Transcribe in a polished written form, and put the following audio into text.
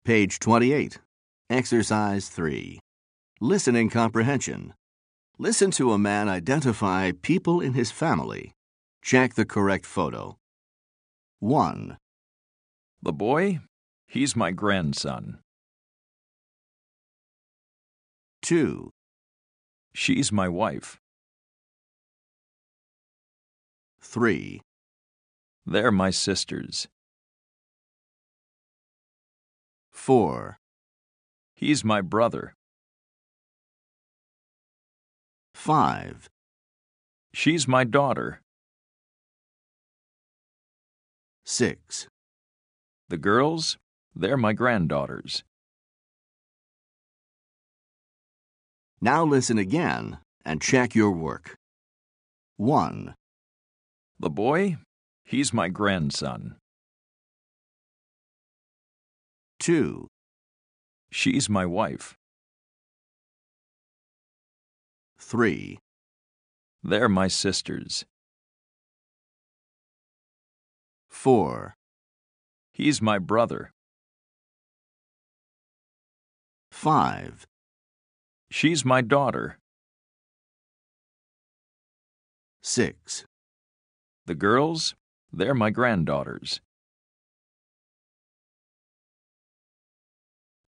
Page 28. Exercise 3. Listening comprehension. Listen to a man identify people in his family. Check the correct photo. 1, The boy, he's my grandson. 2, She's my wife. 3, They're my sisters. 4, He's my brother. 5, She's my daughter. 6. The girls, they're my granddaughters. Now listen again and check your work. 1, The boy, he's my grandson. 2, She's my wife. 3, They're my sisters. 4, He's my brother. 5, She's my daughter. 6. The girls, they're my granddaughters.